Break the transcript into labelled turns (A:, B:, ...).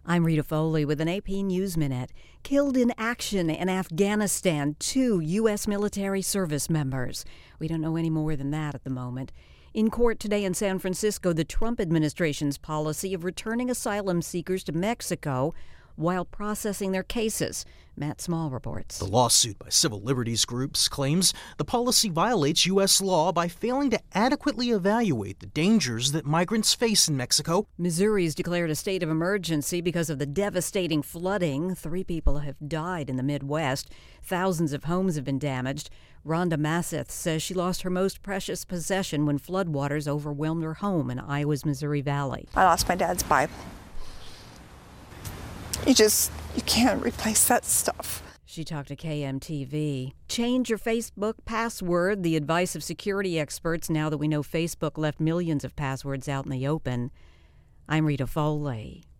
A: I'm Rita Foley with an AP News Minute. Killed in action in Afghanistan, 2 U.S. military service members. We don't know any more than that at the moment. In court today in San Francisco, the Trump administration's policy of returning asylum seekers to Mexico while processing their cases. Matt Small reports.
B: The lawsuit by civil liberties groups claims the policy violates U.S. law by failing to adequately evaluate the dangers that migrants face in Mexico.
A: Missouri's declared a state of emergency because of the devastating flooding. 3 people have died in the Midwest. Thousands of homes have been damaged. Rhonda Masseth says she lost her most precious possession when floodwaters overwhelmed her home in Iowa's Missouri Valley.
C: I lost my dad's Bible. You can't replace that stuff.
A: She talked to KMTV. Change your Facebook password, the advice of security experts now that we know Facebook left millions of passwords out in the open. I'm Rita Foley.